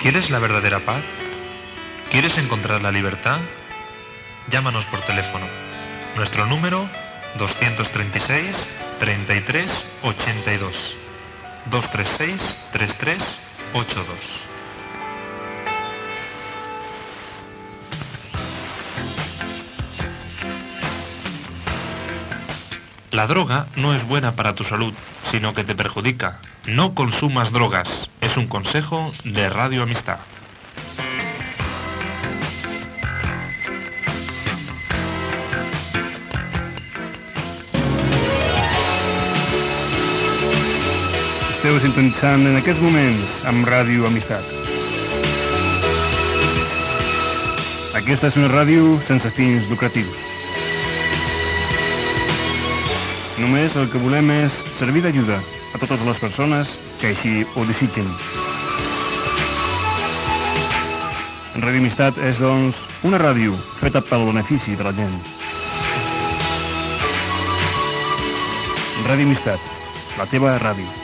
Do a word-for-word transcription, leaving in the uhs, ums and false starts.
¿Quieres la verdadera paz? ¿Quieres encontrar la libertad? Llámanos por teléfono. Nuestro número doscientos treinta y seis, treinta y tres, ochenta y dos. doscientos treinta y seis, treinta y tres, ochenta y dos. La droga no es buena para tu salud, sino que te perjudica. No consumas drogas. Es un consejo de Radio Amistad. Esteu sintonitzant en aquests moments amb Ràdio Amistat. Aquesta és una ràdio sense fins lucratius. Només el que volem és servir d'ajuda a totes les persones que així ho desitgen. Ràdio Amistat és, doncs, una ràdio feta pel benefici de la gent. Ràdio Amistat, la teva ràdio.